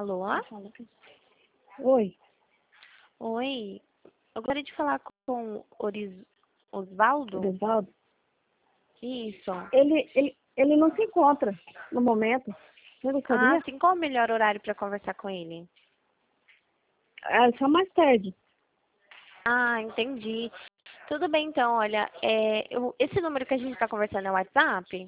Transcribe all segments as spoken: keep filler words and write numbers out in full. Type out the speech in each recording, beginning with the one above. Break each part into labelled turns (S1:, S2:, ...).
S1: Alô?
S2: Oi.
S1: Oi. Eu gostaria de falar com Oris... Osvaldo?
S2: Osvaldo?
S1: Isso.
S2: Ele, ele, ele não se encontra no momento. Você
S1: Ah,
S2: gostaria?
S1: sim. Qual o melhor horário para conversar com ele?
S2: Ah, só mais tarde.
S1: Ah, entendi. Tudo bem, então. Olha, é, eu- esse número que a gente está conversando é o WhatsApp?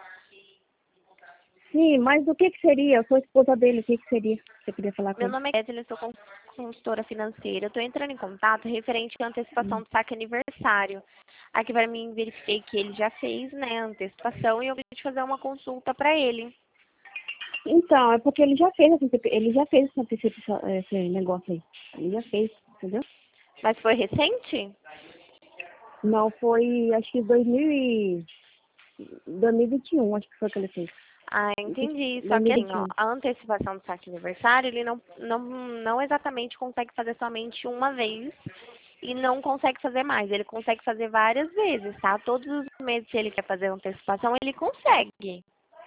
S2: Sim, mas o que que seria? Eu sou esposa dele, o que que seria? Você queria falar com
S1: Meu
S2: ele?
S1: nome é Kathleen, eu sou con- consultora financeira. Eu estou entrando em contato referente à antecipação
S2: Hum.
S1: do saque aniversário. Aqui para mim verifiquei que ele já fez, né, a antecipação e eu gostaria de fazer uma consulta para ele.
S2: Então, é porque ele já fez, essa antecipa- ele já fez essa antecipação- esse negócio aí. Ele já fez, entendeu?
S1: Mas foi recente?
S2: Não, foi, acho que dois mil e, dois mil e vinte e um, acho que foi que ele fez.
S1: Ah, entendi. Só que assim, ó,
S2: dois mil e vinte e um.
S1: a antecipação do saque aniversário, ele não, não, não exatamente consegue fazer somente uma vez e não consegue fazer mais. Ele consegue fazer várias vezes, tá? Todos os meses que ele quer fazer a antecipação, ele consegue.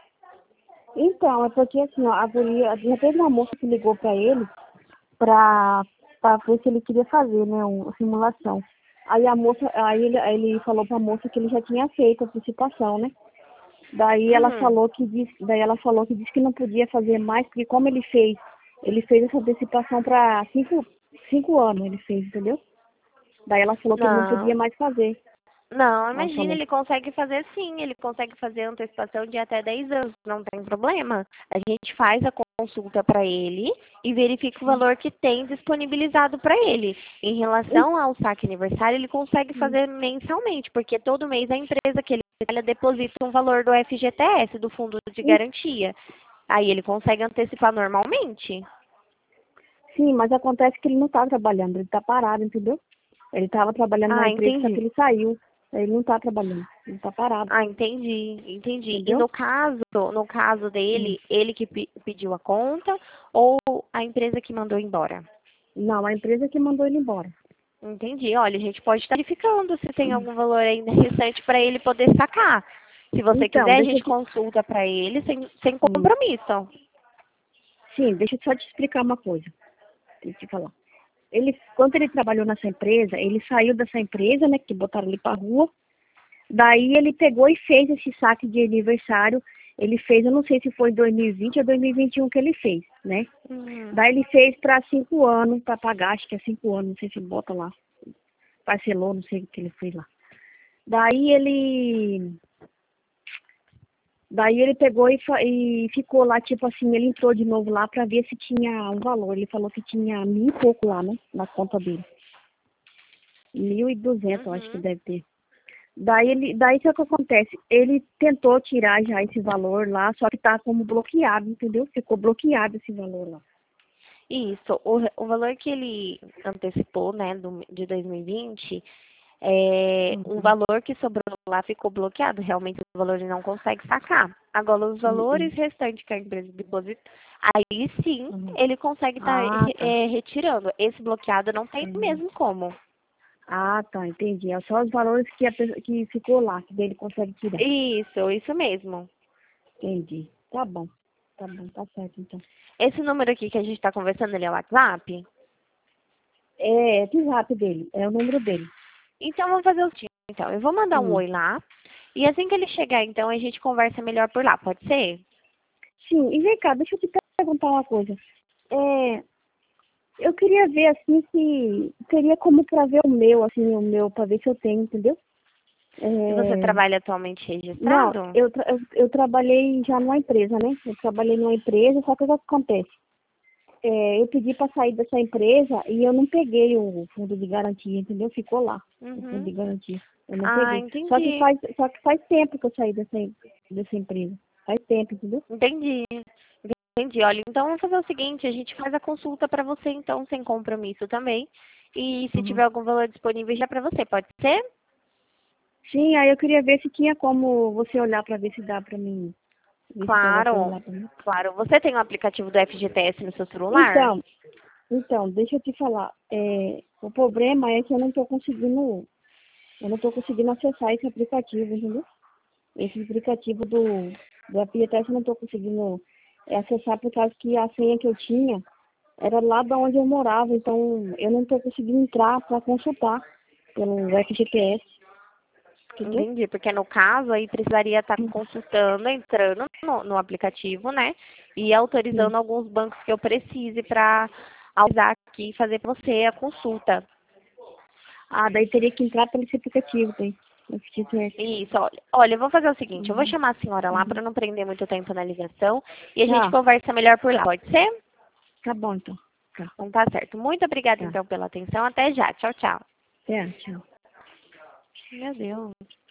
S2: Então, é porque assim, ó, a guria, já teve uma moça que ligou pra ele pra, pra ver se ele queria fazer, né, uma simulação. Aí a moça, aí ele, aí ele falou pra moça que ele já tinha feito a antecipação, né? Daí ela
S1: Uhum.
S2: falou que disse, daí ela falou que disse que não podia fazer mais, porque como ele fez, ele fez essa antecipação para cinco, cinco anos, ele fez, entendeu? Daí ela falou que ele não podia
S1: Não.
S2: mais fazer.
S1: Não,
S2: Ela
S1: imagina,
S2: falou.
S1: ele consegue fazer sim, ele consegue fazer antecipação de até dez anos, não tem problema. A gente faz a consulta para ele e verifica o valor que tem disponibilizado para ele. Em
S2: "Ih,
S1: relação ao saque aniversário, ele consegue fazer mensalmente, porque todo mês a empresa que ele trabalha deposita um valor do F G T S, do Fundo de
S2: ih,
S1: Garantia. Aí ele consegue antecipar normalmente.
S2: sim, mas acontece que ele não tá trabalhando, ele tá parado, entendeu? Ele estava trabalhando na
S1: Ah,
S2: empresa, só que
S1: entendi.
S2: ele saiu. Ele não tá trabalhando, ele tá parado,
S1: Ah, entendi, entendi. E
S2: entendeu?
S1: no caso, no caso
S2: Hum.
S1: dele, ele que pe- pediu a conta ou a empresa que mandou embora?
S2: Não, a empresa que mandou ele embora.
S1: Entendi. Olha, a gente pode estar verificando se tem
S2: Hum.
S1: algum valor ainda restante para ele poder sacar. Se você
S2: Então,
S1: quiser, a
S2: deixa eu
S1: gente
S2: te.
S1: consulta para ele sem, sem
S2: Hum.
S1: compromisso.
S2: Sim, deixa eu só te explicar uma coisa. Deixa eu te falar. Ele, quando ele trabalhou nessa empresa, ele saiu dessa empresa, né, que botaram ele pra rua. Daí ele pegou e fez esse saque de aniversário. Ele fez, eu não sei se foi em dois mil e vinte ou dois mil e vinte e um que ele fez, né?
S1: Hum,
S2: Daí ele fez para cinco anos, para pagar, acho que é cinco anos, não sei se bota lá. Parcelou, não sei o que ele fez lá. Daí ele. Daí ele pegou e, fa- e ficou lá, tipo assim, ele entrou de novo lá para ver se tinha um valor. Ele falou que tinha mil e pouco lá, né? Na conta dele. Mil e duzentos, eu acho que
S1: uhum.
S2: deve ter. Daí ele, daí o que, é que acontece? Ele tentou tirar já esse valor lá, só que tá como bloqueado, entendeu? Ficou bloqueado esse valor lá.
S1: Isso. O, o valor que ele antecipou, né, do, de dois mil e vinte, é, um
S2: Uhum.
S1: valor que sobrou lá ficou bloqueado, realmente o valor ele não consegue sacar. Agora, os
S2: Uhum.
S1: valores restantes que a empresa deposita, aí sim
S2: Uhum.
S1: ele consegue estar
S2: Ah, tá.
S1: retirando. Esse bloqueado não tem
S2: Uhum.
S1: mesmo como.
S2: Ah, tá, entendi. É só os valores que, a, pessoa- que ficou lá, que daí ele consegue tirar.
S1: Isso, isso mesmo.
S2: Entendi. Tá bom. Tá bom, tá certo então.
S1: Esse número aqui que a gente está conversando, ele é o WhatsApp?
S2: É, é o WhatsApp dele, é o número dele.
S1: Então, vamos fazer o seguinte. Então, eu vou mandar um
S2: Hum.
S1: oi lá. E assim que ele chegar, então, a gente conversa melhor por lá, pode ser?
S2: Sim, e vem cá, deixa eu te perguntar uma coisa. É, eu queria ver assim se teria como para ver o meu, assim, o meu, para ver se eu tenho, entendeu?
S1: E você
S2: É,
S1: trabalha atualmente
S2: não,
S1: registrado?
S2: eu, tra- eu, eu trabalhei já numa empresa, né? Eu trabalhei numa empresa, só que o que acontece? É, eu pedi para sair dessa empresa e eu não peguei o fundo de garantia, entendeu? Ficou lá, o fundo
S1: Uhum.
S2: de garantia. Eu não
S1: Ah,
S2: peguei. Só que
S1: entendi.
S2: faz, só que faz tempo que eu saí dessa, em- dessa empresa. Faz tempo, entendeu?
S1: Entendi. Entendi. Olha, então vamos fazer o seguinte, a gente faz a consulta para você, então, sem compromisso também. E se
S2: Uhum.
S1: tiver algum valor disponível já para você, pode ser?
S2: Sim, aí eu queria ver se tinha como você olhar para ver se dá para mim, ver se tem alguma coisa
S1: Claro,
S2: lá para mim.
S1: claro. Você tem o aplicativo do F G T S no seu celular?
S2: Então, então, deixa eu te falar. É, o problema é que eu não estou conseguindo, eu não estou conseguindo acessar esse aplicativo, entendeu? Esse aplicativo do, do F G T S eu não estou conseguindo. é acessar por causa que a senha que eu tinha era lá de onde eu morava, então eu não estou conseguindo entrar para consultar pelo F G P S, entendeu?
S1: Entendi, porque no caso aí precisaria estar consultando, entrando no, no aplicativo, né? E autorizando
S2: Sim.
S1: alguns bancos que eu precise para autorizar aqui e fazer para você a consulta.
S2: Ah, daí teria que entrar pelo esse aplicativo, daí. F G P S.
S1: Isso, olha, olha, eu vou fazer o seguinte, eu vou
S2: Uhum.
S1: chamar a senhora lá
S2: Uhum.
S1: para não prender muito tempo na ligação e a gente
S2: Tá,
S1: conversa melhor por lá, pode ser?
S2: tá bom então. Tá,
S1: Então tá certo. Muito obrigada
S2: tá.
S1: então pela atenção. Até já. Tchau, tchau.
S2: Até, tchau.
S1: Meu Deus.